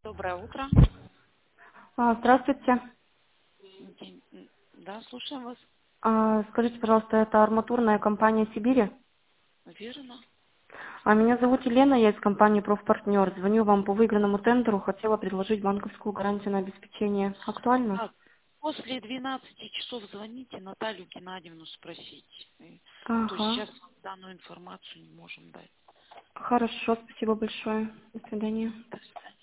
Доброе утро. Здравствуйте. Да, слушаем вас. Скажите, пожалуйста, это арматурная компания Сибири? Верно. Меня зовут Елена, я из компании «Профпартнер». Звоню вам по выигранному тендеру, хотела предложить банковскую гарантию на обеспечение. Актуально? После 12 часов звоните Наталью Геннадьевну спросить. То есть Ага. сейчас данную информацию не можем дать. Хорошо, спасибо большое. До свидания. До свидания.